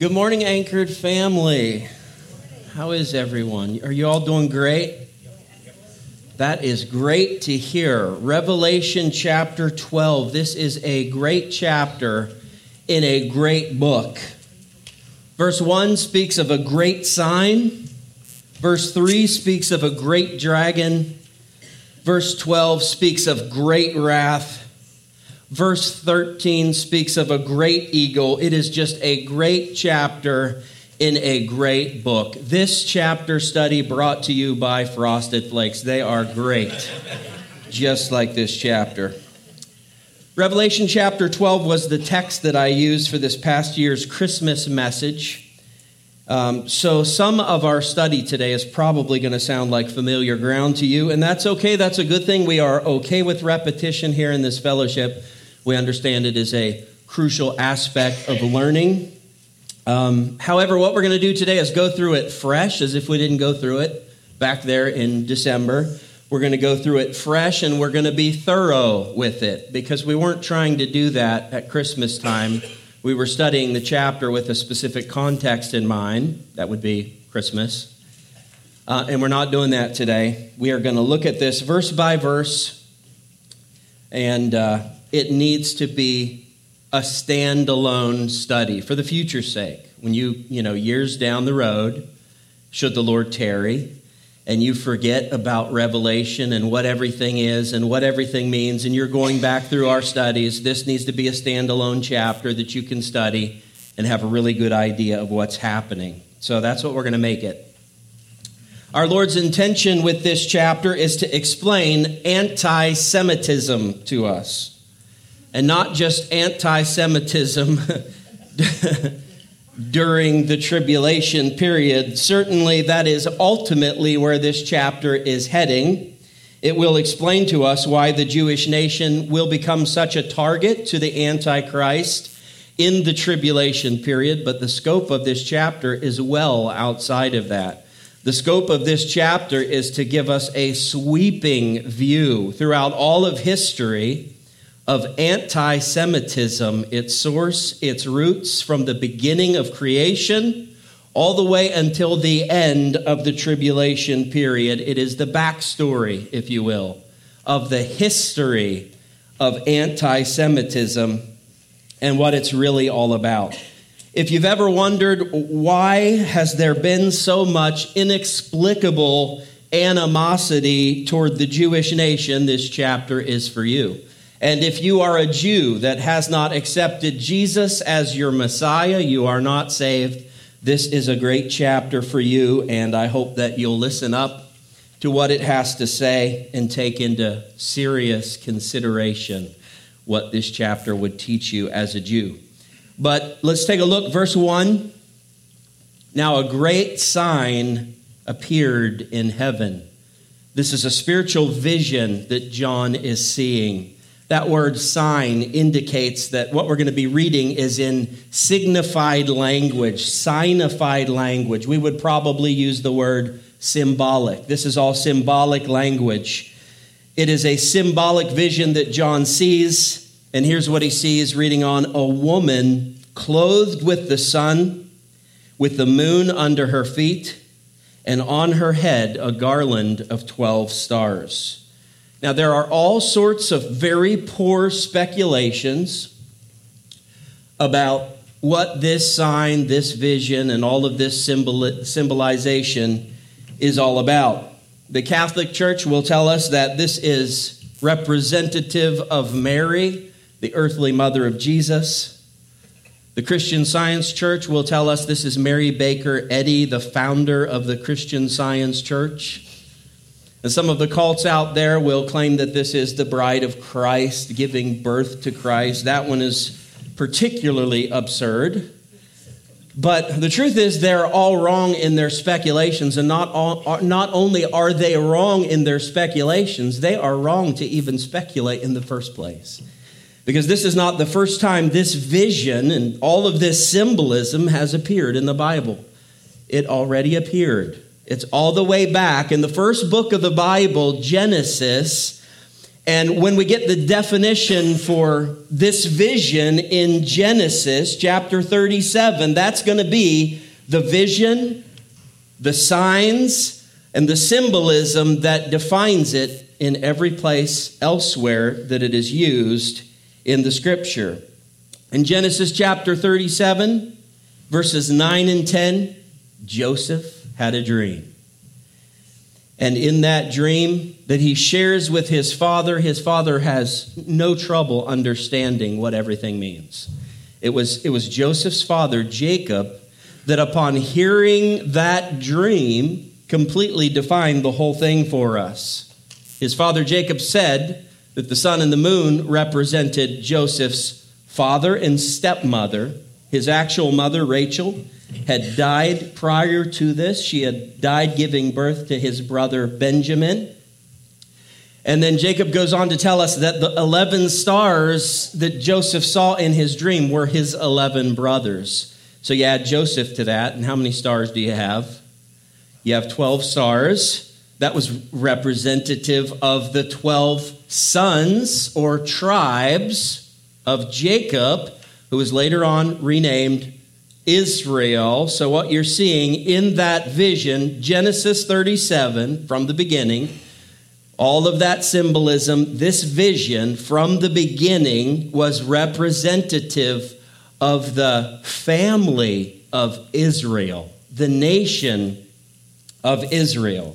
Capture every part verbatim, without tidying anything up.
Good morning, Anchored family. How is everyone? Are you all doing great? That is great to hear. Revelation chapter twelve. This is a great chapter in a great book. Verse one speaks of a great sign. Verse three speaks of a great dragon. Verse twelve speaks of great wrath. Verse thirteen speaks of a great eagle. It is just a great chapter in a great book. This chapter study brought to you by Frosted Flakes. They are great, just like this chapter. Revelation chapter twelve was the text that I used for this past year's Christmas message. Um, so some of our study today is probably going to sound like familiar ground to you, and that's okay. That's a good thing. We are okay with repetition here in this fellowship. We understand it is a crucial aspect of learning. Um, however, what we're going to do today is go through it fresh, as if we didn't go through it back there in December. We're going to go through it fresh, and we're going to be thorough with it, because we weren't trying to do that at Christmas time. We were studying the chapter with a specific context in mind. That would be Christmas. Uh, and we're not doing that today. We are going to look at this verse by verse, and uh, it needs to be a standalone study for the future's sake. When you, you know, years down the road, should the Lord tarry, and you forget about Revelation and what everything is and what everything means, and you're going back through our studies, this needs to be a standalone chapter that you can study and have a really good idea of what's happening. So that's what we're going to make it. Our Lord's intention with this chapter is to explain anti-Semitism to us. And not just anti-Semitism during the tribulation period. Certainly that is ultimately where this chapter is heading. It will explain to us why the Jewish nation will become such a target to the Antichrist in the tribulation period, but the scope of this chapter is well outside of that. The scope of this chapter is to give us a sweeping view throughout all of history of anti-Semitism, its source, its roots from the beginning of creation all the way until the end of the tribulation period. It is the backstory, if you will, of the history of anti-Semitism and what it's really all about. If you've ever wondered why has there been so much inexplicable animosity toward the Jewish nation, this chapter is for you. And if you are a Jew that has not accepted Jesus as your Messiah, you are not saved, this is a great chapter for you, and I hope that you'll listen up to what it has to say and take into serious consideration what this chapter would teach you as a Jew. But let's take a look, verse one. Now a great sign appeared in heaven. This is a spiritual vision that John is seeing. That word sign indicates that what we're going to be reading is in signified language, signified language. We would probably use the word symbolic. This is all symbolic language. It is a symbolic vision that John sees. And here's what he sees, reading on: a woman clothed with the sun, with the moon under her feet, and on her head a garland of twelve stars. Now, there are all sorts of very poor speculations about what this sign, this vision, and all of this symbol- symbolization is all about. The Catholic Church will tell us that this is representative of Mary, the earthly mother of Jesus. The Christian Science Church will tell us this is Mary Baker Eddy, the founder of the Christian Science Church. And some of the cults out there will claim that this is the bride of Christ, giving birth to Christ. That one is particularly absurd. But the truth is they're all wrong in their speculations. And not, all, not only are they wrong in their speculations, they are wrong to even speculate in the first place. Because this is not the first time this vision and all of this symbolism has appeared in the Bible. It already appeared. It's all the way back in the first book of the Bible, Genesis, And when we get the definition for this vision in Genesis chapter thirty-seven, that's going to be the vision, the signs, and the symbolism that defines it in every place elsewhere that it is used in the scripture. In Genesis chapter thirty-seven, verses nine and ten, Joseph had a dream. And in that dream that he shares with his father, his father has no trouble understanding what everything means. It was, it was Joseph's father, Jacob, that upon hearing that dream completely defined the whole thing for us. His father Jacob said that the sun and the moon represented Joseph's father and stepmother. His actual mother, Rachel, had died prior to this. She had died giving birth to his brother Benjamin. And then Jacob goes on to tell us that the eleven stars that Joseph saw in his dream were his eleven brothers. So you add Joseph to that, and how many stars do you have? You have twelve stars. That was representative of the twelve sons or tribes of Jacob, who was later on renamed Israel. So what you're seeing in that vision, Genesis thirty-seven, from the beginning, all of that symbolism, this vision from the beginning was representative of the family of Israel, the nation of Israel.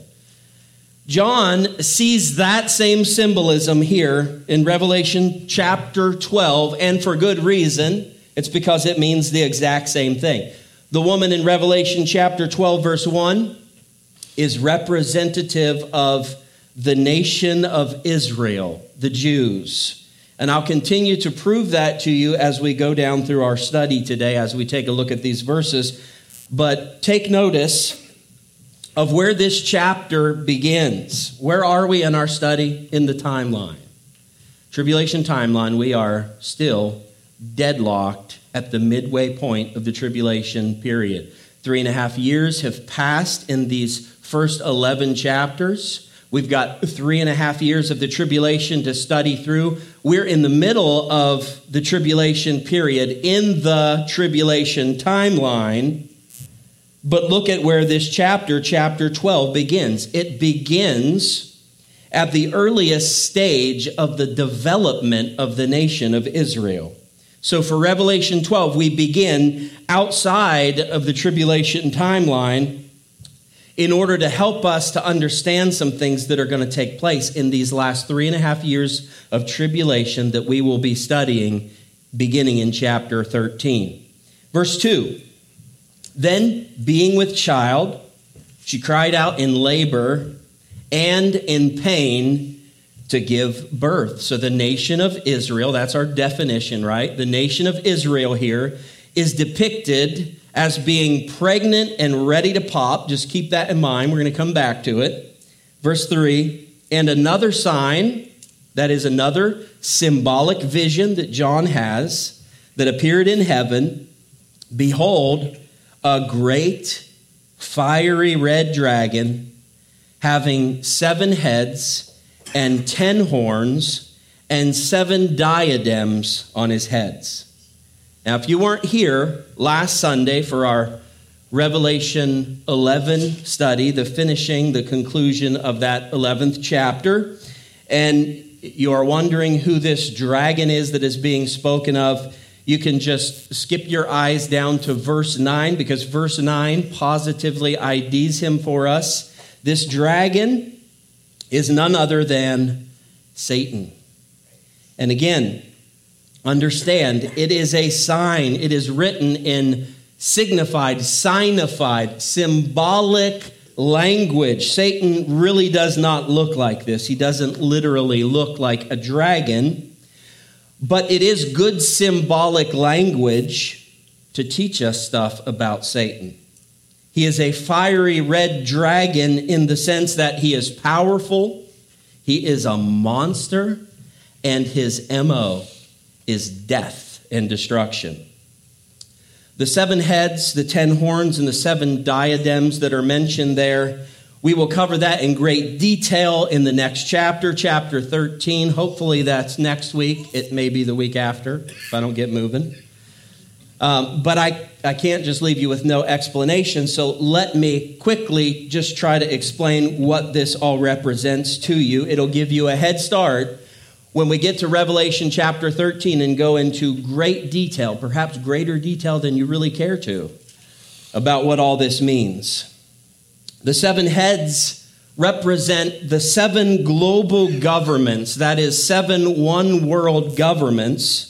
John sees that same symbolism here in Revelation chapter twelve, and for good reason. It's because it means the exact same thing. The woman in Revelation chapter twelve, verse one, is representative of the nation of Israel, the Jews. And I'll continue to prove that to you as we go down through our study today, as we take a look at these verses. But take notice of where this chapter begins. Where are we in our study? In the timeline. Tribulation timeline, we are still deadlocked at the midway point of the tribulation period. Three and a half years have passed in these first eleven chapters. We've got three and a half years of the tribulation to study through. We're in the middle of the tribulation period in the tribulation timeline. But look at where this chapter, chapter twelve, begins. It begins at the earliest stage of the development of the nation of Israel. So for Revelation twelve, we begin outside of the tribulation timeline in order to help us to understand some things that are going to take place in these last three and a half years of tribulation that we will be studying beginning in chapter thirteen. Verse two, then being with child, she cried out in labor and in pain to give birth. So the nation of Israel, that's our definition, right? The nation of Israel here is depicted as being pregnant and ready to pop. Just keep that in mind. We're going to come back to it. Verse three, and another sign, that is another symbolic vision that John has, that appeared in heaven. Behold, a great fiery red dragon having seven heads and ten horns, and seven diadems on his heads. Now, if you weren't here last Sunday for our Revelation eleven study, the finishing, the conclusion of that eleventh chapter, and you are wondering who this dragon is that is being spoken of, you can just skip your eyes down to verse nine, because verse nine positively I Ds him for us. This dragon is none other than Satan. And again, understand, it is a sign. It is written in signified, signified, symbolic language. Satan really does not look like this. He doesn't literally look like a dragon, but it is good symbolic language to teach us stuff about Satan. He is a fiery red dragon in the sense that he is powerful, he is a monster, and his M O is death and destruction. The seven heads, the ten horns, and the seven diadems that are mentioned there, We will cover that in great detail in the next chapter, chapter thirteen. Hopefully that's next week. It may be the week after if I don't get moving. Um, but I, I can't just leave you with no explanation, so let me quickly just try to explain what this all represents to you. It'll give you a head start when we get to Revelation chapter thirteen and go into great detail, perhaps greater detail than you really care to, about what all this means. The seven heads represent the seven global governments, that is, seven one-world governments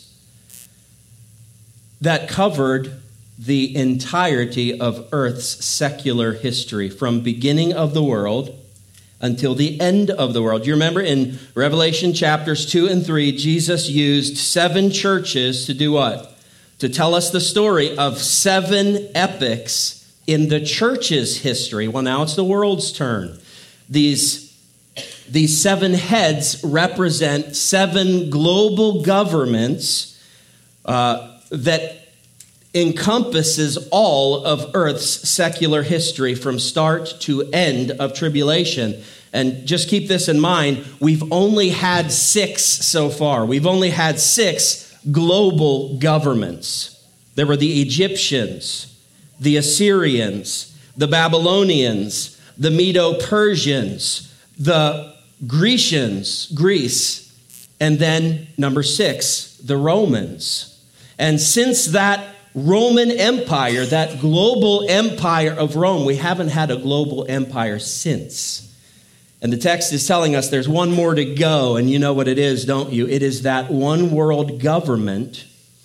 that covered the entirety of Earth's secular history, from beginning of the world until the end of the world. You remember in Revelation chapters two and three, Jesus used seven churches to do what? To tell us the story of seven epics in the church's history. Well, now it's the world's turn. These, these seven heads represent seven global governments uh, that encompasses all of Earth's secular history from start to end of tribulation. And just keep this in mind, we've only had six so far. We've only had six global governments. There were the Egyptians, the Assyrians, the Babylonians, the Medo-Persians, the Grecians, Greece, and then number six, the Romans. And since that Roman Empire, that global empire of Rome, we haven't had a global empire since. And the text is telling us there's one more to go, and you know what it is, don't you? It is that one world government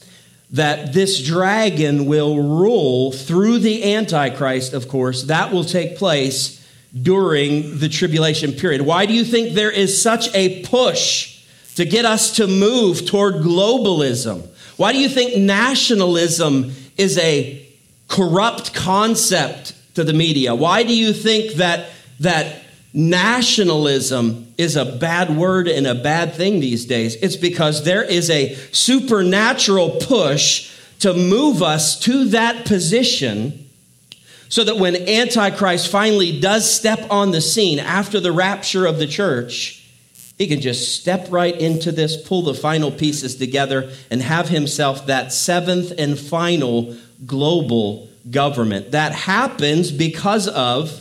that this dragon will rule through the Antichrist, of course. That will take place during the tribulation period. Why do you think there is such a push to get us to move toward globalism? Why do you think nationalism is a corrupt concept to the media? Why do you think that that nationalism is a bad word and a bad thing these days? It's because there is a supernatural push to move us to that position so that when Antichrist finally does step on the scene after the rapture of the church, he can just step right into this, pull the final pieces together, and have himself that seventh and final global government. That happens because of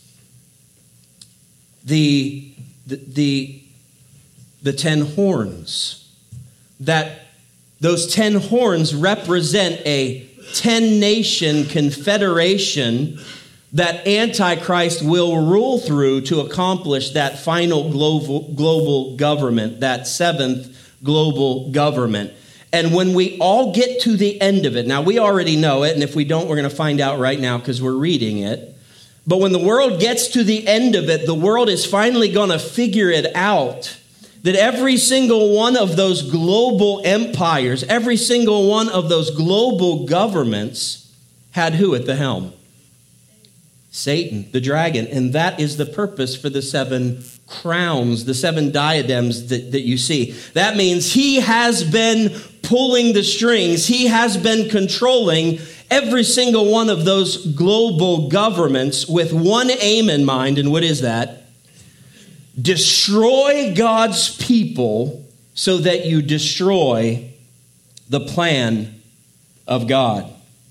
the, the, the, the ten horns. That those ten horns represent a ten-nation confederation that Antichrist will rule through to accomplish that final global, global government, that seventh global government. And when we all get to the end of it, now we already know it, and if we don't, we're going to find out right now because we're reading it. But when the world gets to the end of it, the world is finally going to figure it out that every single one of those global empires, every single one of those global governments had who at the helm? Satan, the dragon. And that is the purpose for the seven crowns, the seven diadems that, that you see. That means he has been pulling the strings. He has been controlling every single one of those global governments with one aim in mind. And what is that? Destroy God's people so that you destroy the plan of God.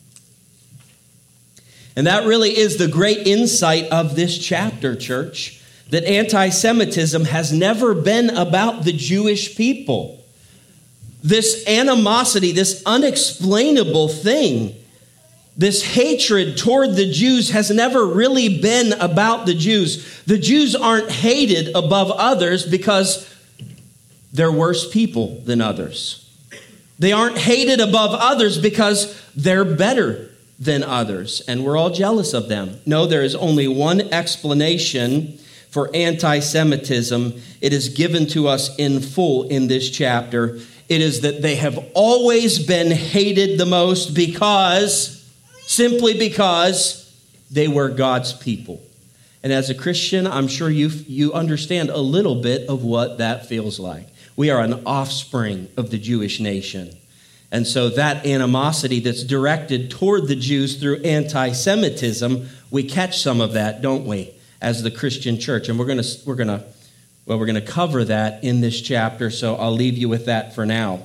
And that really is the great insight of this chapter, church, that anti-Semitism has never been about the Jewish people. This animosity, this unexplainable thing, this hatred toward the Jews has never really been about the Jews. The Jews aren't hated above others because they're worse people than others. They aren't hated above others because they're better than others, and we're all jealous of them. No, there is only one explanation for anti-Semitism. It is given to us in full in this chapter. It is that they have always been hated the most because, simply because, they were God's people. And as a Christian, I'm sure you, you understand a little bit of what that feels like. We are an offspring of the Jewish nation. And so that animosity that's directed toward the Jews through anti-Semitism, we catch some of that, don't we? as the Christian church. And we're going to, we're going to, well, we're going to cover that in this chapter, so I'll leave you with that for now.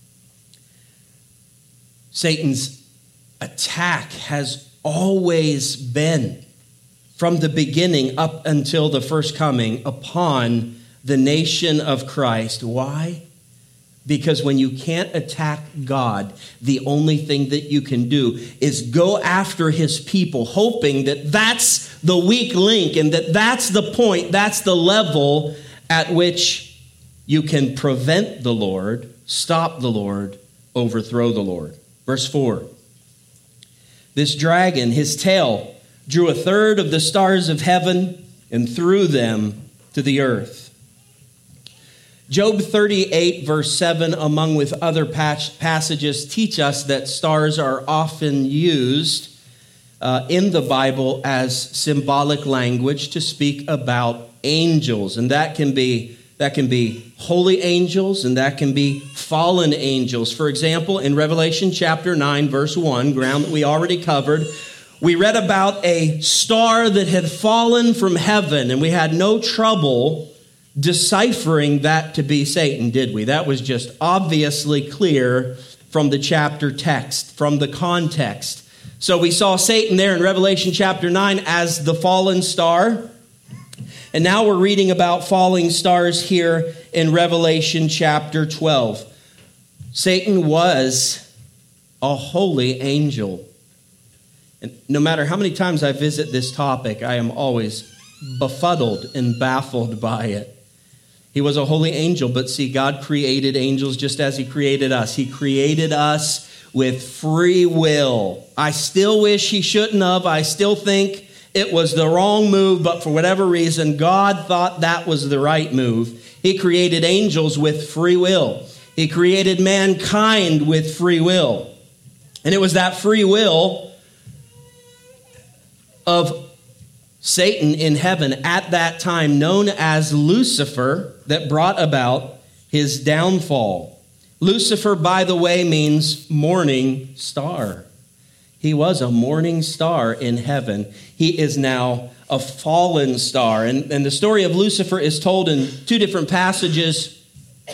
Satan's attack has always been, from the beginning up until the first coming, upon the nation of Christ. Why? Because when you can't attack God, the only thing that you can do is go after his people, hoping that that's the weak link and that that's the point, that's the level at which you can prevent the Lord, stop the Lord, overthrow the Lord. Verse four. This dragon, his tail, drew a third of the stars of heaven and threw them to the earth. Job thirty-eight, verse seven, among with other passages, teach us that stars are often used uh, in the Bible as symbolic language to speak about angels. And that can be that can be holy angels, and that can be fallen angels. For example, in Revelation chapter nine, verse one, ground that we already covered, we read about a star that had fallen from heaven, and we had no trouble deciphering that to be Satan, did we? That was just obviously clear from the chapter text, from the context. So we saw Satan there in Revelation chapter nine as the fallen star. And now we're reading about falling stars here in Revelation chapter twelve. Satan was a holy angel. And no matter how many times I visit this topic, I am always befuddled and baffled by it. He was a holy angel, but see, God created angels just as he created us. He created us with free will. I still wish he shouldn't have. I still think it was the wrong move, but for whatever reason, God thought that was the right move. He created angels with free will. He created mankind with free will. And it was that free will of Satan in heaven at that time, known as Lucifer, that brought about his downfall. Lucifer, by the way, means morning star. He was a morning star in heaven. He is now a fallen star. And, and the story of Lucifer is told in two different passages.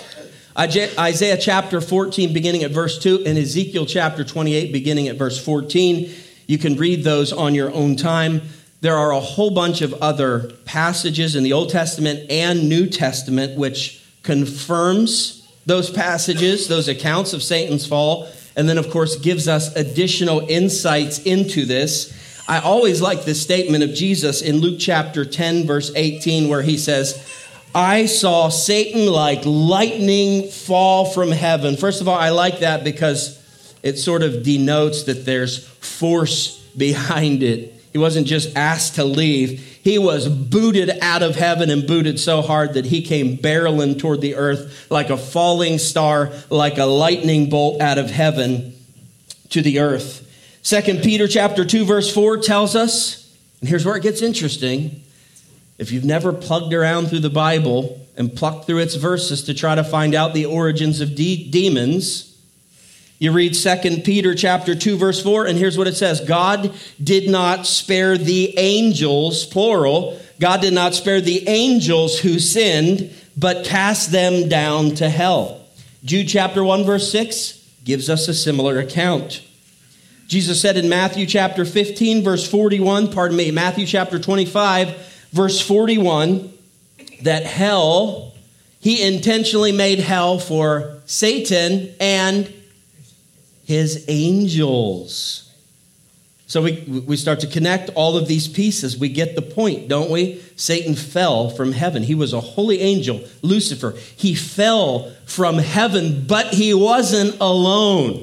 Isaiah chapter fourteen, beginning at verse two, and Ezekiel chapter twenty-eight, beginning at verse fourteen. You can read those on your own time. There are a whole bunch of other passages in the Old Testament and New Testament which confirms those passages, those accounts of Satan's fall, and then, of course, gives us additional insights into this. I always like this statement of Jesus in Luke chapter ten, verse eighteen, where he says, I saw Satan like lightning fall from heaven. First of all, I like that because it sort of denotes that there's force behind it. He wasn't just asked to leave. He was booted out of heaven and booted so hard that he came barreling toward the earth like a falling star, like a lightning bolt out of heaven to the earth. Second Peter chapter two, verse four tells us, and here's where it gets interesting. If you've never plugged around through the Bible and plucked through its verses to try to find out the origins of de- demons, you read Second Peter chapter two, verse four, and here's what it says. God did not spare the angels, plural. God did not spare the angels who sinned, but cast them down to hell. Jude chapter one, verse six gives us a similar account. Jesus said in Matthew chapter fifteen, verse forty-one, pardon me, Matthew chapter twenty-five, verse forty-one, that hell, he intentionally made hell for Satan and his angels. So we, we start to connect all of these pieces. We get the point, don't we? Satan fell from heaven. He was a holy angel, Lucifer. He fell from heaven, but he wasn't alone.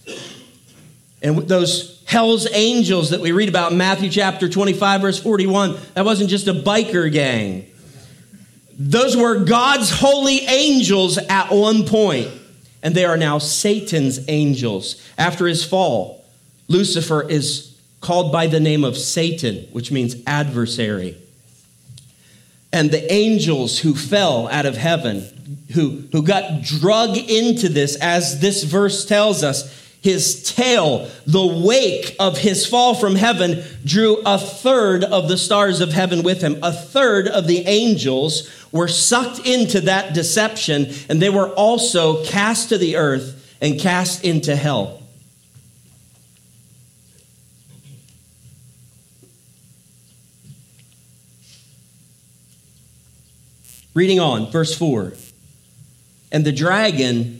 And those hell's angels that we read about in Matthew chapter twenty-five, verse forty-one, that wasn't just a biker gang. Those were God's holy angels at one point. And they are now Satan's angels. After his fall, Lucifer is called by the name of Satan, which means adversary. And the angels who fell out of heaven, who, who got drug into this, as this verse tells us, His tail, the wake of his fall from heaven, drew a third of the stars of heaven with him. A third of the angels were sucked into that deception, and they were also cast to the earth and cast into hell. Reading on, verse four. And the dragon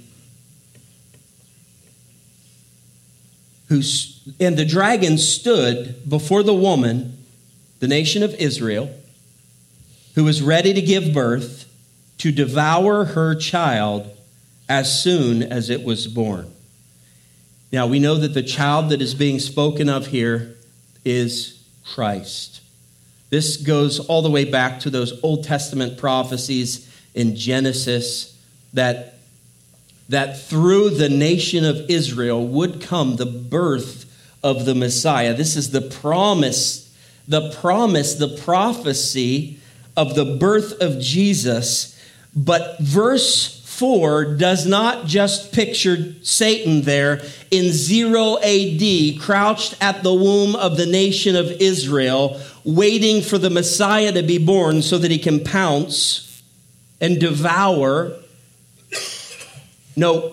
who and the dragon stood before the woman, the nation of Israel, who was ready to give birth, to devour her child as soon as it was born. Now, we know that the child that is being spoken of here is Christ. This goes all the way back to those Old Testament prophecies in Genesis that, that through the nation of Israel would come the birth of the Messiah. This is the promise, the promise, the prophecy of the birth of Jesus. But verse four does not just picture Satan there in zero A D, crouched at the womb of the nation of Israel, waiting for the Messiah to be born so that he can pounce and devour. No,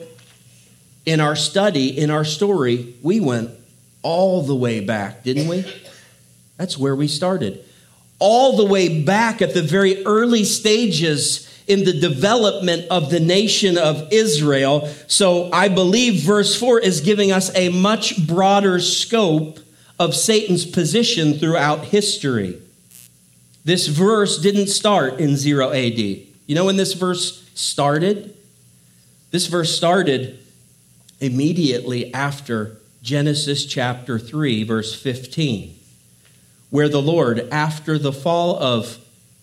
in our study, in our story, we went all the way back, didn't we? That's where we started. All the way back at the very early stages in the development of the nation of Israel. So I believe verse four is giving us a much broader scope of Satan's position throughout history. This verse didn't start in zero A D. You know when this verse started? This verse started immediately after Genesis chapter three, verse fifteen, where the Lord, after the fall of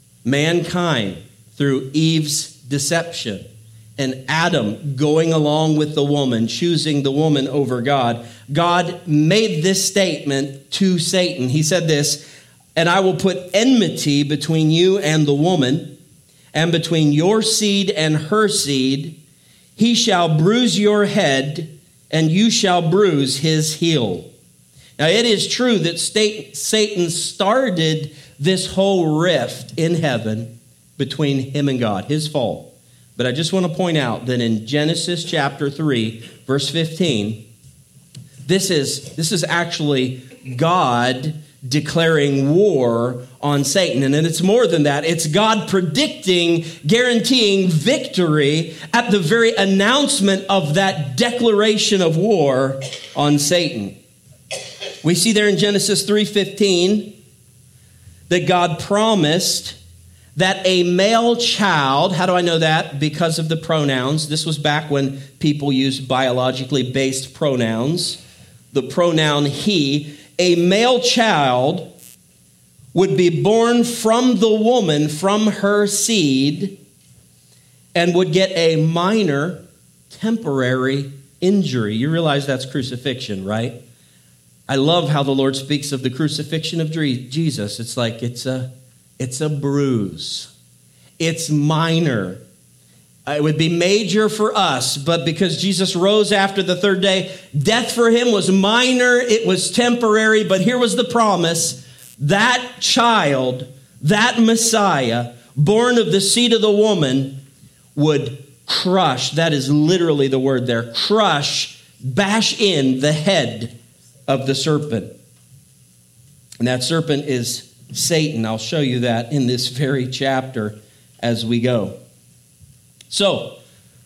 mankind through Eve's deception and Adam going along with the woman, choosing the woman over God, God made this statement to Satan. He said this, "And I will put enmity between you and the woman, and between your seed and her seed. He shall bruise your head, and you shall bruise his heel." Now, it is true that Satan started this whole rift in heaven between him and God, his fault. But I just want to point out that in Genesis chapter three, verse fifteen, this is, this is actually God declaring war on Satan. And it's more than that. It's God predicting, guaranteeing victory at the very announcement of that declaration of war on Satan. We see there in Genesis three fifteen that God promised that a male child, how do I know that? Because of the pronouns. This was back when people used biologically based pronouns. The pronoun he, a male child would be born from the woman, from her seed, and would get a minor temporary injury. You realize that's crucifixion, right? I love how the Lord speaks of the crucifixion of Jesus. It's like it's a, it's a bruise. It's minor. It would be major for us, but because Jesus rose after the third day, death for him was minor, it was temporary, but here was the promise. That child, that Messiah, born of the seed of the woman, would crush, that is literally the word there, crush, bash in the head of the serpent. And that serpent is Satan. I'll show you that in this very chapter as we go. So,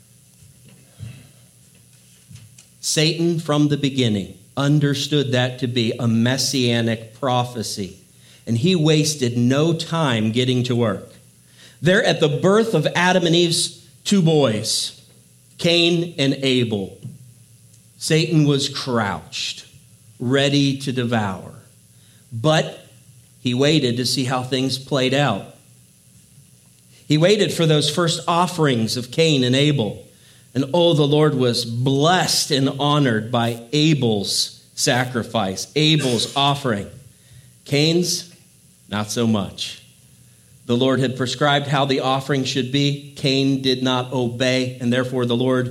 Satan from the beginning understood that to be a messianic prophecy, and he wasted no time getting to work. There at the birth of Adam and Eve's two boys, Cain and Abel, Satan was crouched, ready to devour. But he waited to see how things played out. He waited for those first offerings of Cain and Abel. And oh, the Lord was blessed and honored by Abel's sacrifice, Abel's offering. Cain's, not so much. The Lord had prescribed how the offering should be. Cain did not obey, and therefore the Lord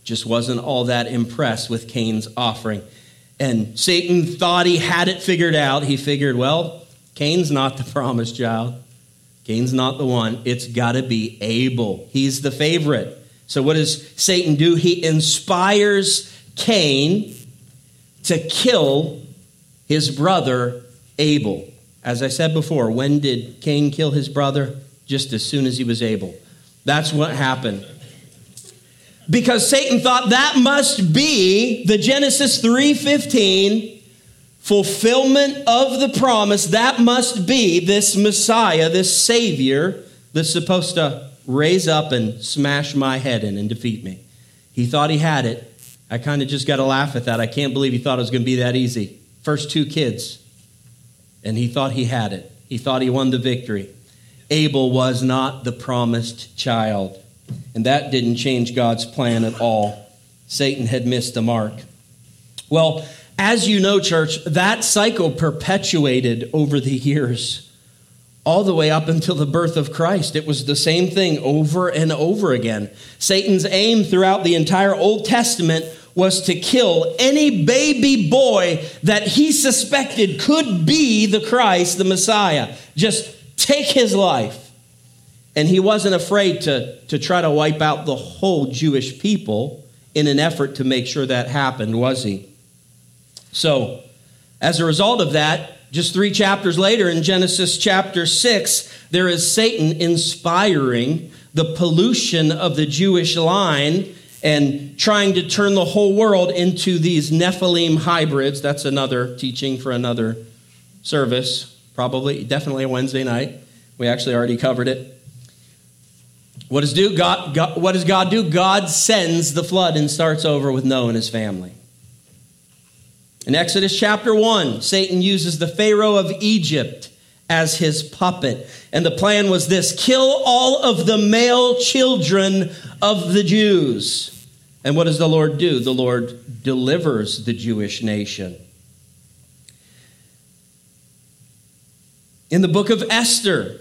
just wasn't all that impressed with Cain's offering. And Satan thought he had it figured out. He figured, well, Cain's not the promised child. Cain's not the one. It's got to be Abel. He's the favorite. So what does Satan do? He inspires Cain to kill his brother Abel. As I said before, when did Cain kill his brother? Just as soon as he was able. That's what happened. Because Satan thought that must be the Genesis three fifteen fulfillment of the promise. That must be this Messiah, this Savior that's supposed to raise up and smash my head in and defeat me. He thought he had it. I kind of just got to laugh at that. I can't believe he thought it was going to be that easy. First two kids. And he thought he had it. He thought he won the victory. Abel was not the promised child. And that didn't change God's plan at all. Satan had missed the mark. Well, as you know, church, that cycle perpetuated over the years, all the way up until the birth of Christ. It was the same thing over and over again. Satan's aim throughout the entire Old Testament was to kill any baby boy that he suspected could be the Christ, the Messiah. Just take his life. And he wasn't afraid to, to try to wipe out the whole Jewish people in an effort to make sure that happened, was he? So, as a result of that, just three chapters later in Genesis chapter six, there is Satan inspiring the pollution of the Jewish line and trying to turn the whole world into these Nephilim hybrids. That's another teaching for another service, probably, definitely a Wednesday night. We actually already covered it. What does do? God, God, what does God do? God sends the flood and starts over with Noah and his family. In Exodus chapter one, Satan uses the Pharaoh of Egypt as his puppet. And the plan was this: kill all of the male children of the Jews. And what does the Lord do? The Lord delivers the Jewish nation. In the book of Esther,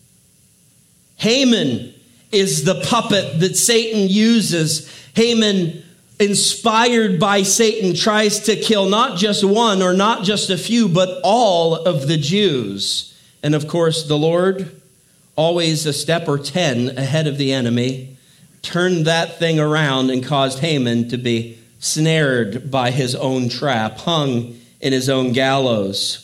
Haman is the puppet that Satan uses. Haman, inspired by Satan, tries to kill not just one or not just a few, but all of the Jews. And of course, the Lord, always a step or ten ahead of the enemy, turned that thing around and caused Haman to be snared by his own trap, hung in his own gallows.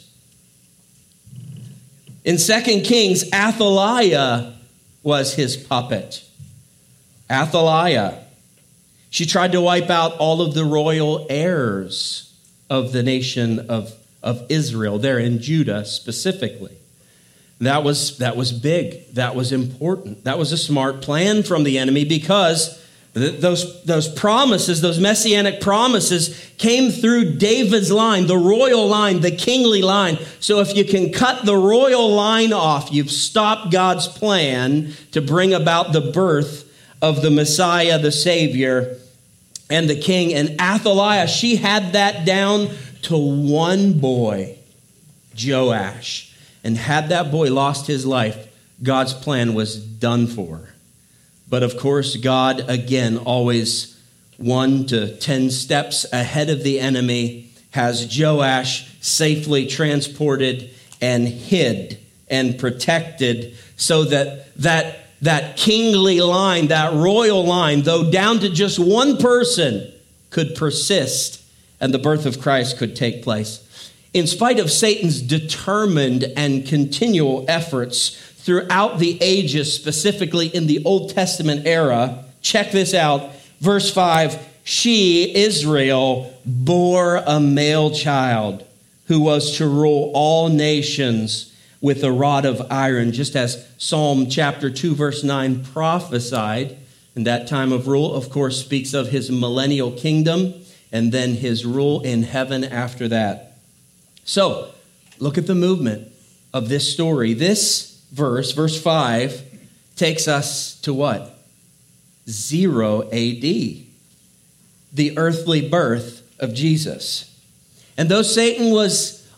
In Second Kings, Athaliah was his puppet. Athaliah. She tried to wipe out all of the royal heirs of the nation of, of Israel, there in Judah specifically. That was, that was big. That was important. That was a smart plan from the enemy, because th- those, those promises, those messianic promises came through David's line, the royal line, the kingly line. So if you can cut the royal line off, you've stopped God's plan to bring about the birth of the Messiah, the Savior, and the King. And Athaliah, she had that down to one boy, Joash. And had that boy lost his life, God's plan was done for. But of course, God, again, always one to ten steps ahead of the enemy, has Joash safely transported and hid and protected, so that that, that kingly line, that royal line, though down to just one person, could persist and the birth of Christ could take place. In spite of Satan's determined and continual efforts throughout the ages, specifically in the Old Testament era, check this out, verse five, she, Israel, bore a male child who was to rule all nations with a rod of iron, just as Psalm chapter two, verse nine prophesied. And that time of rule, of course, speaks of his millennial kingdom and then his rule in heaven after that. So, look at the movement of this story. This verse, verse five, takes us to what? Zero A D, the earthly birth of Jesus. And though Satan was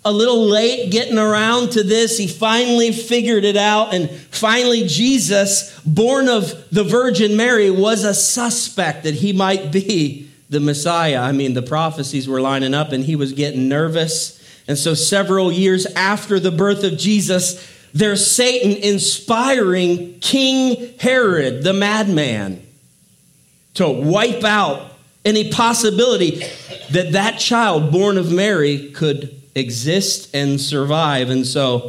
a little late getting around to this. He finally figured it out. And finally, Jesus, born of the Virgin Mary, was a suspect that he might be the Messiah. I mean, the prophecies were lining up and he was getting nervous. And so several years after the birth of Jesus, there's Satan inspiring King Herod, the madman, to wipe out any possibility that that child born of Mary could exist and survive. And so,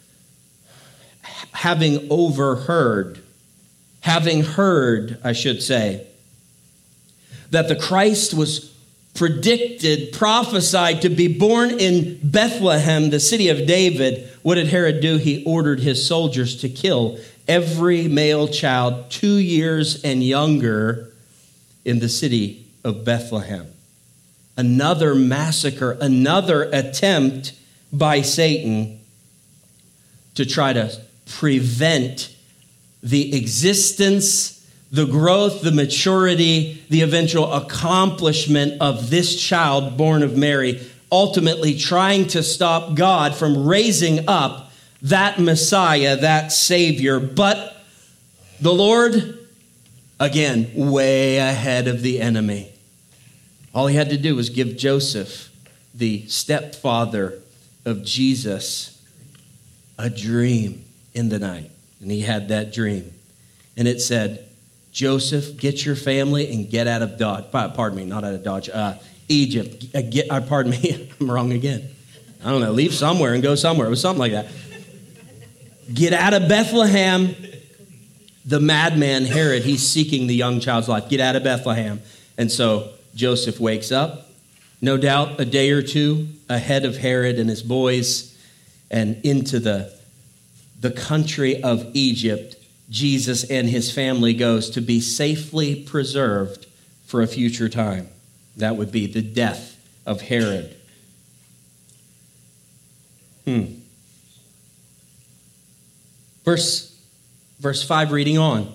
having overheard, having heard, I should say, that the Christ was predicted, prophesied to be born in Bethlehem, the city of David, what did Herod do? He ordered his soldiers to kill every male child two years and younger in the city of Bethlehem. Another massacre, another attempt by Satan to try to prevent the existence, the growth, the maturity, the eventual accomplishment of this child born of Mary, ultimately trying to stop God from raising up that Messiah, that Savior. But the Lord, again, way ahead of the enemy. All he had to do was give Joseph, the stepfather of Jesus, a dream in the night. And he had that dream. And it said, Joseph, get your family and get out of Dodge. Pardon me, not out of Dodge. Uh, Egypt. Uh, get, uh, pardon me, I'm wrong again. I don't know, leave somewhere and go somewhere. It was something like that. Get out of Bethlehem. The madman Herod, he's seeking the young child's life. Get out of Bethlehem. And so Joseph wakes up, no doubt a day or two ahead of Herod and his boys, and into the, the country of Egypt, Jesus and his family goes to be safely preserved for a future time. That would be the death of Herod. Hmm. Verse, verse five, reading on.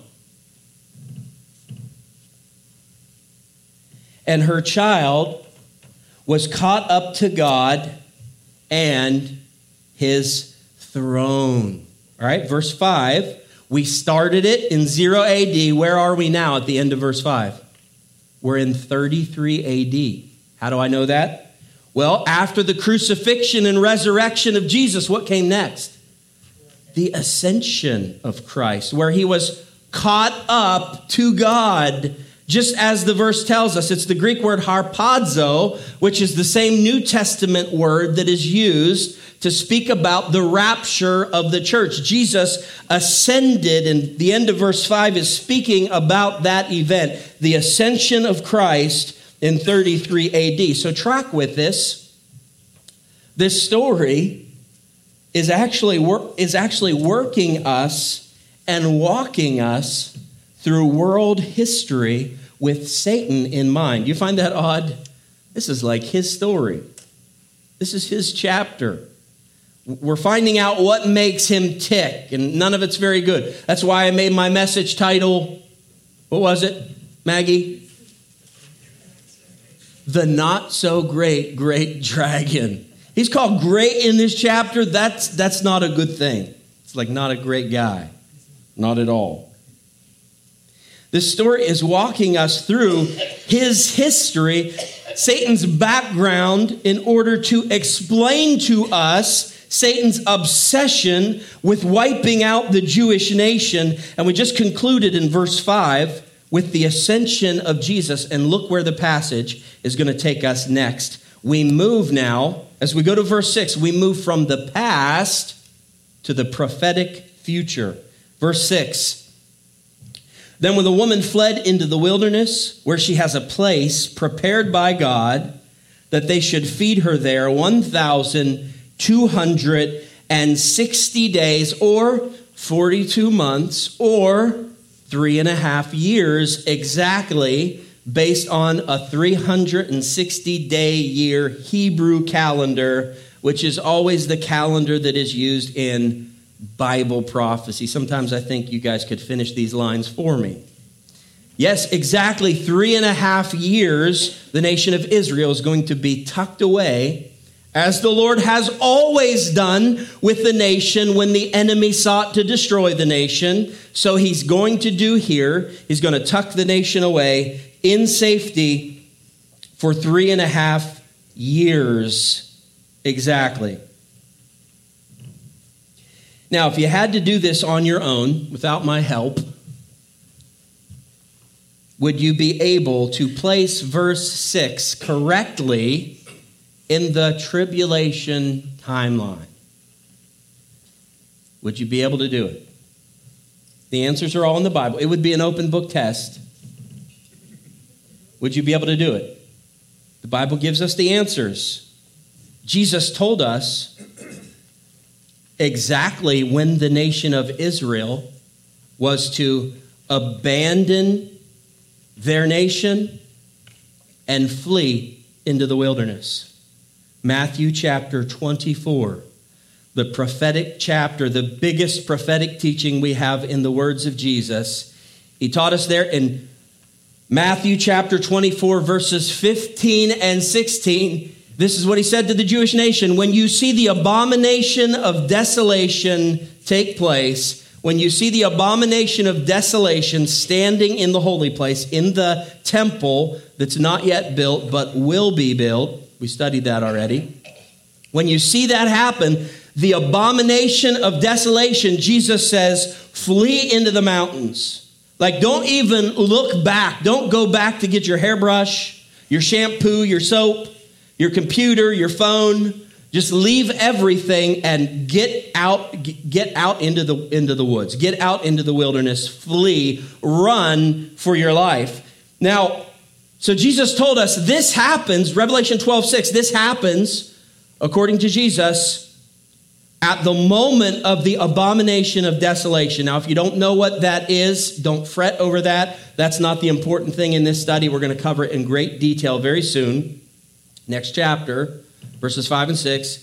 And her child was caught up to God and his throne. All right, verse five. We started it in zero A D. Where are we now at the end of verse five? We're in thirty-three A D. How do I know that? Well, after the crucifixion and resurrection of Jesus, what came next? The ascension of Christ, where he was caught up to God. Just as the verse tells us, it's the Greek word harpazo, which is the same New Testament word that is used to speak about the rapture of the church. Jesus ascended, and the end of verse five is speaking about that event, the ascension of Christ in thirty-three A D. So track with this. This story is actually, wor- is actually working us and walking us through world history with Satan in mind. You find that odd? This is like his story. This is his chapter. We're finding out what makes him tick, and none of it's very good. That's why I made my message title, what was it, Maggie? The Not So Great, Great Dragon. He's called great in this chapter. That's, that's not a good thing. It's like not a great guy. Not at all. This story is walking us through his history, Satan's background, in order to explain to us Satan's obsession with wiping out the Jewish nation. And we just concluded in verse five with the ascension of Jesus. And look where the passage is going to take us next. We move now, as we go to verse six, we move from the past to the prophetic future. Verse six. Then when the woman fled into the wilderness, where she has a place prepared by God, that they should feed her there one thousand two hundred sixty days, or forty-two months, or three and a half years exactly, based on a three hundred sixty day year Hebrew calendar, which is always the calendar that is used in Bible prophecy. Sometimes I think you guys could finish these lines for me. Yes, exactly three and a half years, the nation of Israel is going to be tucked away as the Lord has always done with the nation when the enemy sought to destroy the nation. So he's going to do here. He's going to tuck the nation away in safety for three and a half years exactly. Now, if you had to do this on your own without my help, would you be able to place verse six correctly in the tribulation timeline? Would you be able to do it? The answers are all in the Bible. It would be an open book test. Would you be able to do it? The Bible gives us the answers. Jesus told us exactly when the nation of Israel was to abandon their nation and flee into the wilderness. Matthew chapter twenty-four, the prophetic chapter, the biggest prophetic teaching we have in the words of Jesus. He taught us there in Matthew chapter twenty-four, verses fifteen and sixteen. This is what he said to the Jewish nation. When you see the abomination of desolation take place, when you see the abomination of desolation standing in the holy place, in the temple that's not yet built but will be built, we studied that already. When you see that happen, the abomination of desolation, Jesus says, flee into the mountains. Like, don't even look back. Don't go back to get your hairbrush, your shampoo, your soap, your computer, your phone. Just leave everything and get out, get out into the, into the woods. Get out into the wilderness. Flee. Run for your life. Now, so Jesus told us this happens, Revelation twelve six, this happens, according to Jesus, at the moment of the abomination of desolation. Now, if you don't know what that is, don't fret over that. That's not the important thing in this study. We're going to cover it in great detail very soon. Next chapter, verses five and six.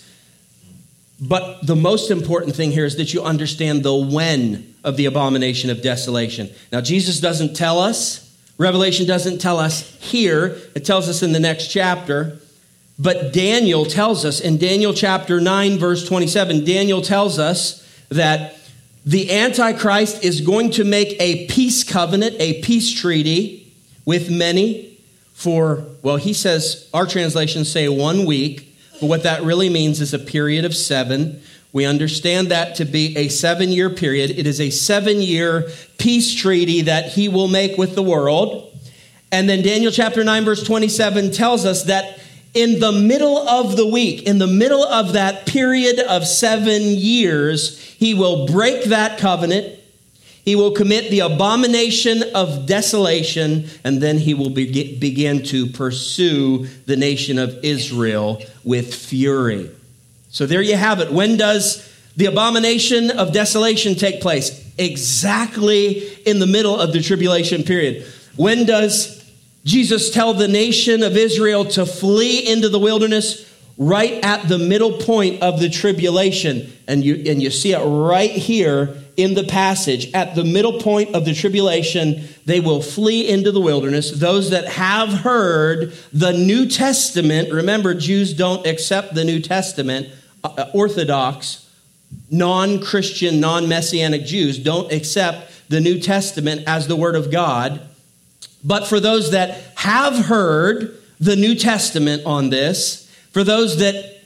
But the most important thing here is that you understand the when of the abomination of desolation. Now, Jesus doesn't tell us. Revelation doesn't tell us here. It tells us in the next chapter. But Daniel tells us in Daniel chapter nine, verse twenty-seven, Daniel tells us that the Antichrist is going to make a peace covenant, a peace treaty with many for, well, he says, our translations say one week, but what that really means is a period of seven. We understand that to be a seven-year period. It is a seven-year peace treaty that he will make with the world. And then Daniel chapter nine, verse twenty-seven tells us that in the middle of the week, in the middle of that period of seven years, he will break that covenant. He will commit the abomination of desolation, and then he will be- begin to pursue the nation of Israel with fury. So there you have it. When does the abomination of desolation take place? Exactly in the middle of the tribulation period. When does Jesus tell the nation of Israel to flee into the wilderness? Right at the middle point of the tribulation. And you, and you see it right here in the passage. At the middle point of the tribulation, they will flee into the wilderness. Those that have heard the New Testament, remember, Jews don't accept the New Testament. Uh, Orthodox, non-Christian, non-Messianic Jews don't accept the New Testament as the Word of God. But for those that have heard the New Testament on this, for those that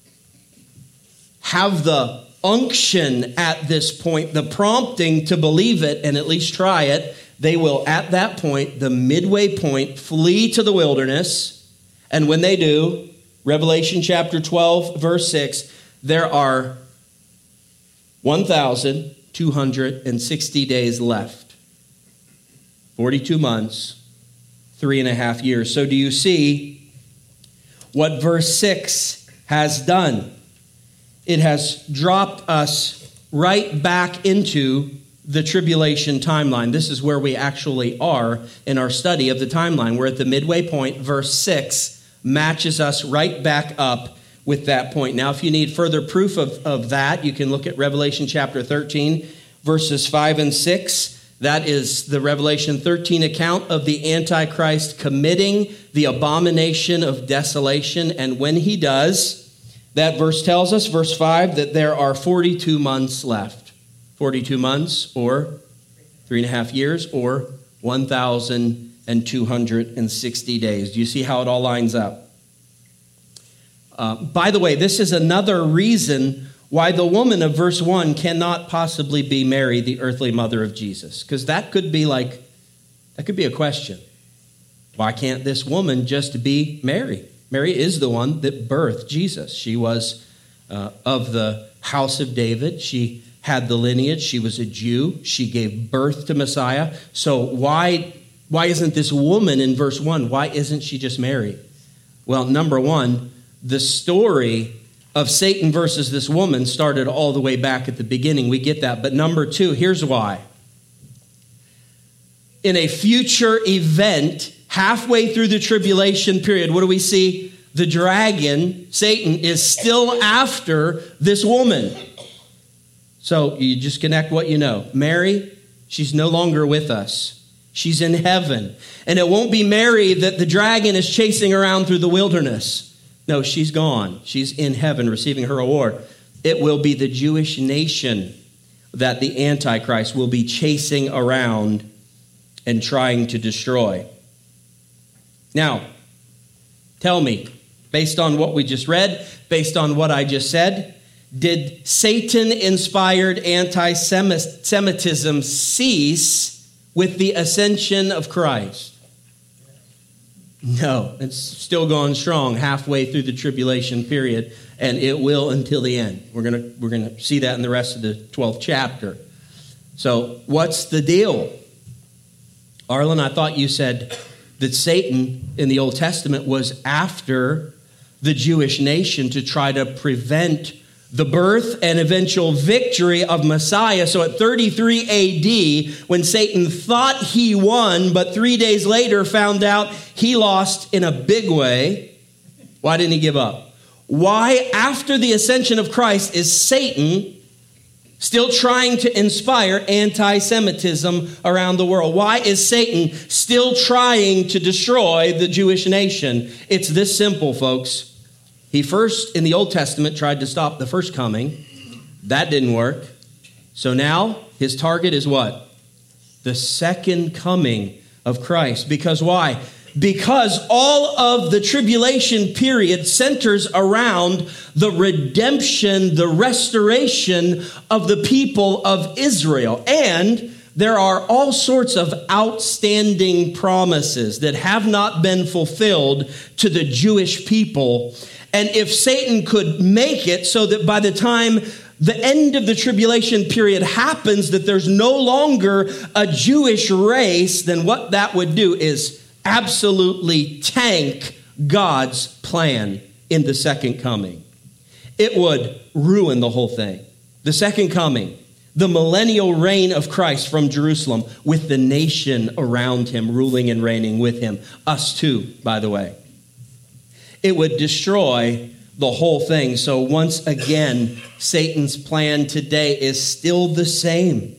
have the unction at this point, the prompting to believe it and at least try it, they will at that point, the midway point, flee to the wilderness. And when they do, Revelation chapter twelve, verse six, there are one thousand two hundred sixty days left. forty-two months, three and a half years. So do you see what verse six has done? It has dropped us right back into the tribulation timeline. This is where we actually are in our study of the timeline. We're at the midway point. Verse six matches us right back up with that point. Now, if you need further proof of, of that, you can look at Revelation chapter thirteen, verses five and six. That is the Revelation thirteen account of the Antichrist committing the abomination of desolation. And when he does, That verse tells us, verse five, that there are forty-two months left. forty-two months, or three and a half years, or one thousand two hundred sixty days. Do you see how it all lines up? Uh, by the way, this is another reason why the woman of verse one cannot possibly be Mary, the earthly mother of Jesus. Because that could be like, that could be a question. Why can't this woman just be Mary? Mary is the one that birthed Jesus. She was uh, of the house of David. She had the lineage. She was a Jew. She gave birth to Messiah. So why, why isn't this woman in verse one? Why isn't she just Mary? Well, number one, the story of Satan versus this woman started all the way back at the beginning. We get that. But number two, here's why. In a future event, halfway through the tribulation period, what do we see? The dragon, Satan, is still after this woman. So you just connect what you know. Mary, she's no longer with us. She's in heaven. And it won't be Mary that the dragon is chasing around through the wilderness. No, she's gone. She's in heaven receiving her reward. It will be the Jewish nation that the Antichrist will be chasing around and trying to destroy. Now, tell me, based on what we just read, based on what I just said, did Satan-inspired anti-Semitism cease with the ascension of Christ? No, it's still going strong halfway through the tribulation period, and it will until the end. We're gonna we're gonna see that in the rest of the twelfth chapter. So, what's the deal? Arlen, I thought you said that Satan in the Old Testament was after the Jewish nation to try to prevent the birth and eventual victory of Messiah. So at thirty-three A D, when Satan thought he won, but three days later found out he lost in a big way, why didn't he give up? Why, after the ascension of Christ, is Satan still trying to inspire anti-Semitism around the world? Why is Satan still trying to destroy the Jewish nation? It's this simple, folks. He first, in the Old Testament, tried to stop the first coming. That didn't work. So now his target is what? The second coming of Christ. Because why? Because all of the tribulation period centers around the redemption, the restoration of the people of Israel. And there are all sorts of outstanding promises that have not been fulfilled to the Jewish people. And if Satan could make it so that by the time the end of the tribulation period happens, that there's no longer a Jewish race, then what that would do is absolutely tank God's plan in the second coming. It would ruin the whole thing. The second coming, the millennial reign of Christ from Jerusalem with the nation around him, ruling and reigning with him. Us too, by the way. It would destroy the whole thing. So once again, Satan's plan today is still the same.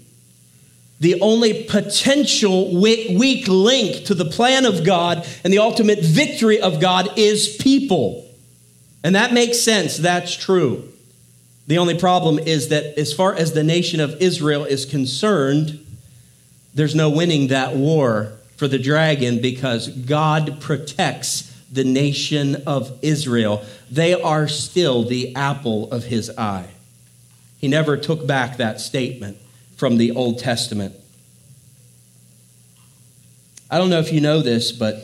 The only potential weak link to the plan of God and the ultimate victory of God is people. And that makes sense. That's true. The only problem is that as far as the nation of Israel is concerned, there's no winning that war for the dragon because God protects the nation of Israel. They are still the apple of his eye. He never took back that statement from the Old Testament. I don't know if you know this, but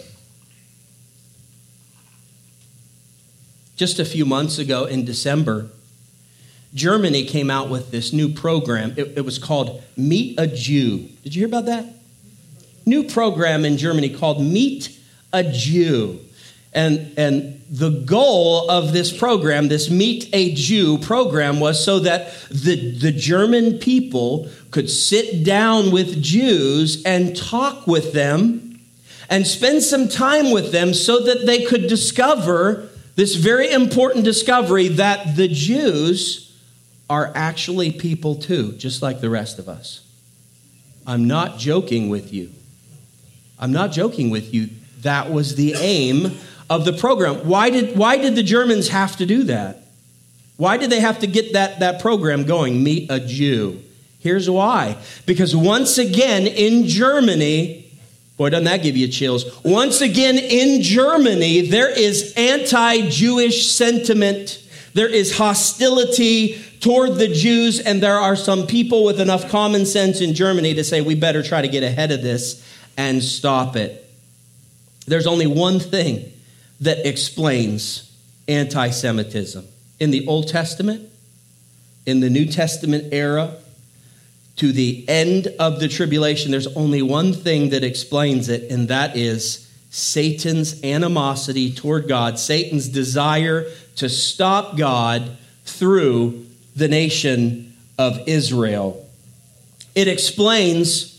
just a few months ago in December, Germany came out with this new program. It, it was called Meet a Jew. Did you hear about that? New program in Germany called Meet a Jew. And, and the goal of this program, this Meet a Jew program, was so that the, the German people could sit down with Jews and talk with them and spend some time with them so that they could discover this very important discovery that the Jews are actually people too, just like the rest of us. I'm not joking with you. I'm not joking with you. That was the aim of the program. Why did, why did the Germans have to do that? Why did they have to get that, that program going? Meet a Jew. Here's why. Because once again in Germany, boy, doesn't that give you chills? Once again in Germany, there is anti-Jewish sentiment. There is hostility toward the Jews, and there are some people with enough common sense in Germany to say we better try to get ahead of this and stop it. There's only one thing that explains anti-Semitism. In the Old Testament, in the New Testament era, to the end of the tribulation, there's only one thing that explains it, and that is Satan's animosity toward God, Satan's desire to stop God through the nation of Israel. It explains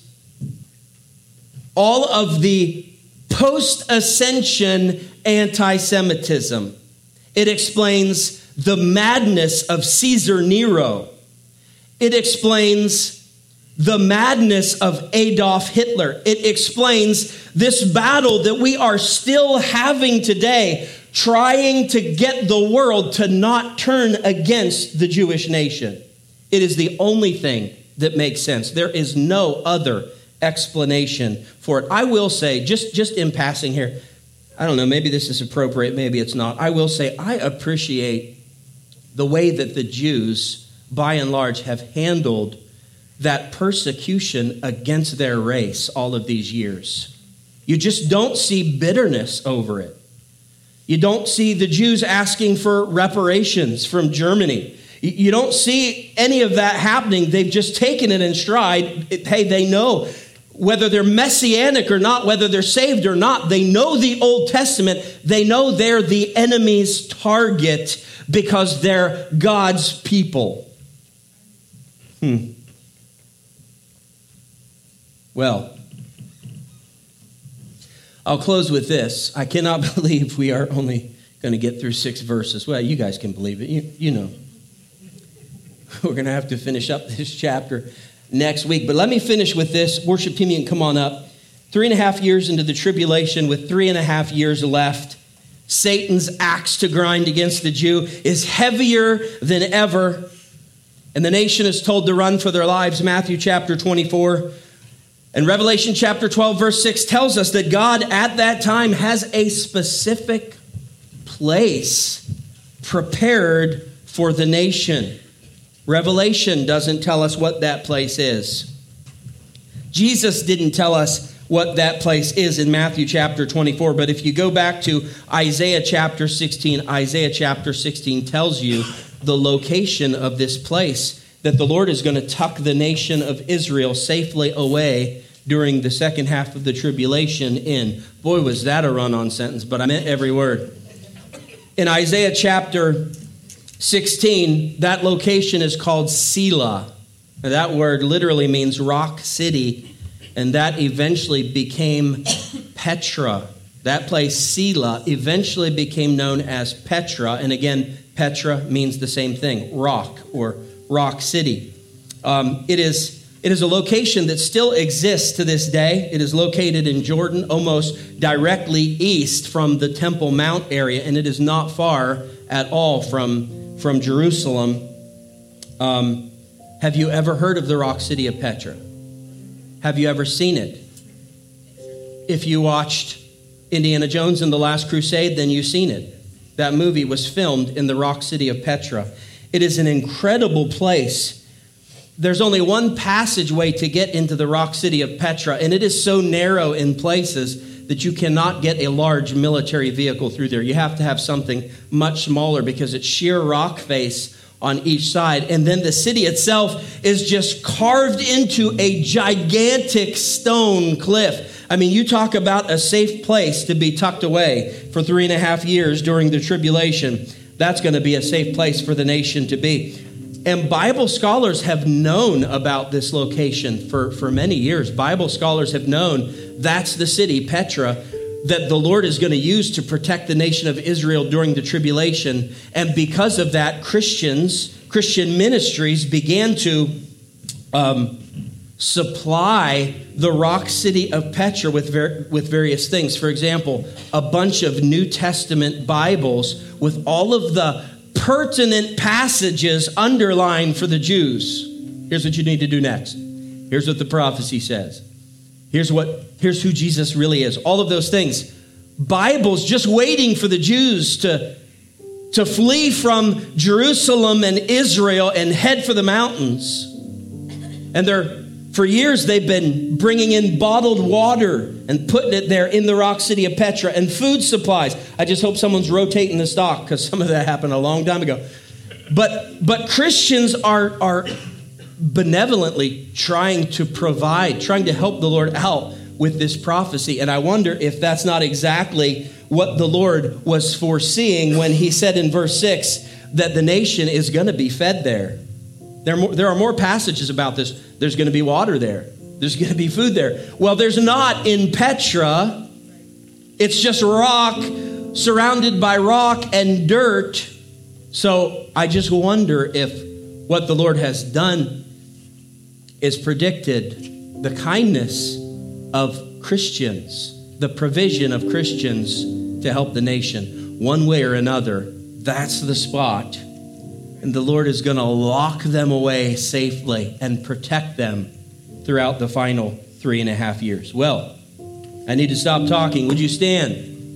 all of the post-ascension anti-Semitism. It explains the madness of Caesar Nero. It explains the madness of Adolf Hitler. It explains this battle that we are still having today, trying to get the world to not turn against the Jewish nation. It is the only thing that makes sense. There is no other explanation for it. I will say, just, just in passing here, I don't know, maybe this is appropriate, maybe it's not. I will say I appreciate the way that the Jews, by and large, have handled that persecution against their race all of these years. You just don't see bitterness over it. You don't see the Jews asking for reparations from Germany. You don't see any of that happening. They've just taken it in stride. Hey, they know whether they're messianic or not, whether they're saved or not, they know the Old Testament. They know they're the enemy's target because they're God's people. Hmm. Well, I'll close with this. I cannot believe we are only going to get through six verses. Well, you guys can believe it. You, you know. We're going to have to finish up this chapter next week. But let me finish with this. Worship team, you can come on up. Three and a half years into the tribulation, with three and a half years left, Satan's axe to grind against the Jew is heavier than ever. And the nation is told to run for their lives. Matthew chapter twenty-four. And Revelation chapter twelve, verse six tells us that God at that time has a specific place prepared for the nation. Revelation doesn't tell us what that place is. Jesus didn't tell us what that place is in Matthew chapter twenty-four. But if you go back to Isaiah chapter sixteen, Isaiah chapter sixteen tells you the location of this place that the Lord is going to tuck the nation of Israel safely away during the second half of the tribulation in. Boy, was that a run-on sentence, but I meant every word. In Isaiah chapter sixteen, that location is called Selah. Now, that word literally means rock city, and that eventually became Petra. That place, Selah, eventually became known as Petra. And again, Petra means the same thing, rock or rock city. Um, it is, it is a location that still exists to this day. It is located in Jordan, almost directly east from the Temple Mount area, and it is not far at all from, from Jerusalem. Um, have you ever heard of the rock city of Petra? Have you ever seen it? If you watched Indiana Jones and the Last Crusade, then you've seen it. That movie was filmed in the rock city of Petra. It is an incredible place. There's only one passageway to get into the rock city of Petra, and it is so narrow in places that you cannot get a large military vehicle through there. You have to have something much smaller because it's sheer rock face on each side. And then the city itself is just carved into a gigantic stone cliff. I mean, you talk about a safe place to be tucked away for three and a half years during the tribulation. That's going to be a safe place for the nation to be. And Bible scholars have known about this location for, for many years. Bible scholars have known that's the city, Petra, that the Lord is going to use to protect the nation of Israel during the tribulation. And because of that, Christians, Christian ministries began to um, supply the rock city of Petra with, ver- with various things. For example, a bunch of New Testament Bibles with all of the pertinent passages underlined for the Jews. Here's what you need to do next. Here's what the prophecy says. Here's what, here's who Jesus really is. All of those things. Bible's just waiting for the Jews to, to flee from Jerusalem and Israel and head for the mountains. And they're, for years, they've been bringing in bottled water and putting it there in the rock city of Petra, and food supplies. I just hope someone's rotating the stock, because some of that happened a long time ago. But but Christians are, are benevolently trying to provide, trying to help the Lord out with this prophecy. And I wonder if that's not exactly what the Lord was foreseeing when he said in verse six that the nation is going to be fed there. There are, more, there are more passages about this. There's going to be water there. There's going to be food there. Well, there's not in Petra. It's just rock, surrounded by rock and dirt. So I just wonder if what the Lord has done is predicted the kindness of Christians, the provision of Christians to help the nation. One way or another, that's the spot. And the Lord is going to lock them away safely and protect them throughout the final three and a half years. Well, I need to stop talking. Would you stand?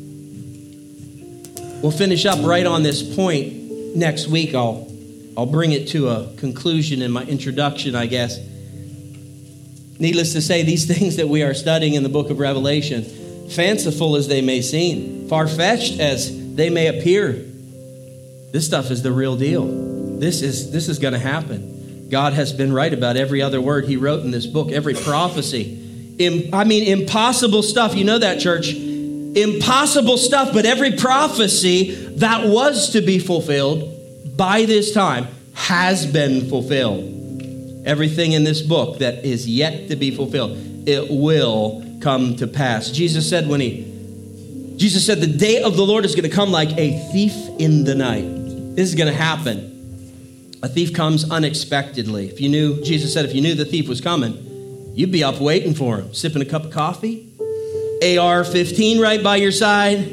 We'll finish up right on this point next week. I'll, I'll bring it to a conclusion in my introduction, I guess. Needless to say, these things that we are studying in the book of Revelation, fanciful as they may seem, far-fetched as they may appear, this stuff is the real deal. This is this is going to happen. God has been right about every other word he wrote in this book, every prophecy. Im, I mean, impossible stuff. You know that, church. Impossible stuff, but every prophecy that was to be fulfilled by this time has been fulfilled. Everything in this book that is yet to be fulfilled, it will come to pass. Jesus said when he, Jesus said the day of the Lord is going to come like a thief in the night. This is going to happen. A thief comes unexpectedly. If you knew, Jesus said, if you knew the thief was coming, you'd be up waiting for him, sipping a cup of coffee, A R fifteen right by your side.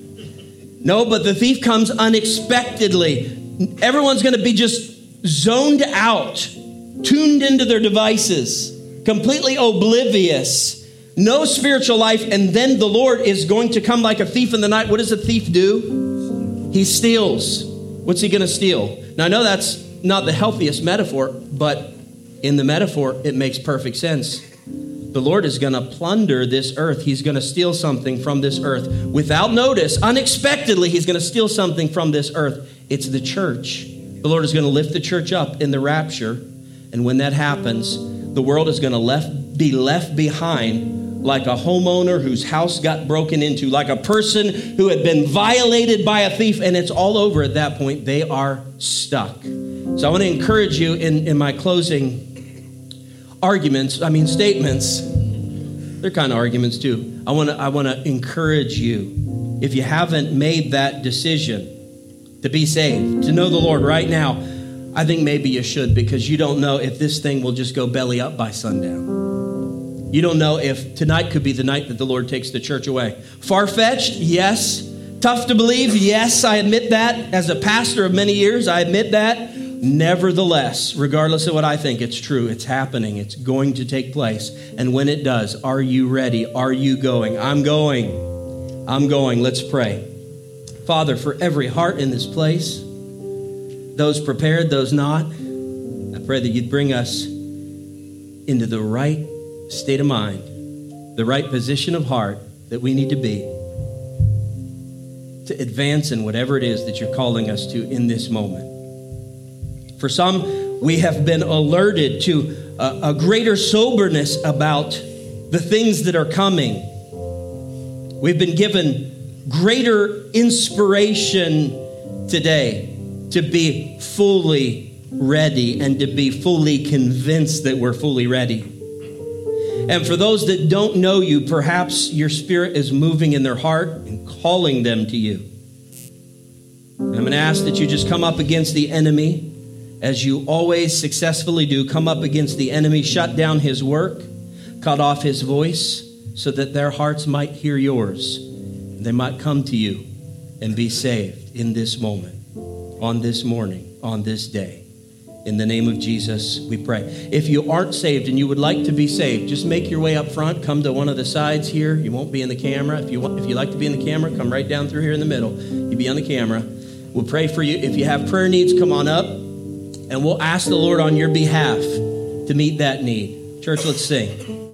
No, but the thief comes unexpectedly. Everyone's going to be just zoned out, tuned into their devices, completely oblivious, no spiritual life, and then the Lord is going to come like a thief in the night. What does a thief do? He steals. What's he going to steal? Now, I know that's not the healthiest metaphor, but in the metaphor, it makes perfect sense. The Lord is going to plunder this earth. He's going to steal something from this earth. Without notice, unexpectedly, he's going to steal something from this earth. It's the church. The Lord is going to lift the church up in the rapture. And when that happens, the world is going to left, be left behind like a homeowner whose house got broken into, like a person who had been violated by a thief, and it's all over at that point. They are stuck. So I want to encourage you in, in my closing arguments, I mean statements, they're kind of arguments too. I want to I want to encourage you, if you haven't made that decision to be saved, to know the Lord right now, I think maybe you should, because you don't know if this thing will just go belly up by sundown. You don't know if tonight could be the night that the Lord takes the church away. Far-fetched? Yes. Tough to believe? Yes, I admit that. As a pastor of many years, I admit that. Nevertheless, regardless of what I think, it's true. It's happening. It's going to take place. And when it does, are you ready? Are you going? I'm going. I'm going. Let's pray. Father, for every heart in this place, those prepared, those not, I pray that you'd bring us into the right state of mind, the right position of heart that we need to be to advance in whatever it is that you're calling us to in this moment. For some, we have been alerted to a, a greater soberness about the things that are coming. We've been given greater inspiration today to be fully ready and to be fully convinced that we're fully ready. And for those that don't know you, perhaps your spirit is moving in their heart and calling them to you. And I'm going to ask that you just come up against the enemy, as you always successfully do. Come up against the enemy, shut down his work, cut off his voice, so that their hearts might hear yours. They might come to you and be saved in this moment. on this morning, on this day. In the name of Jesus, we pray. If you aren't saved and you would like to be saved, just make your way up front. Come to one of the sides here. You won't be in the camera. If you want, if you like to be in the camera, come right down through here in the middle. You'll be on the camera. We'll pray for you. If you have prayer needs, come on up, and we'll ask the Lord on your behalf to meet that need. Church, let's sing.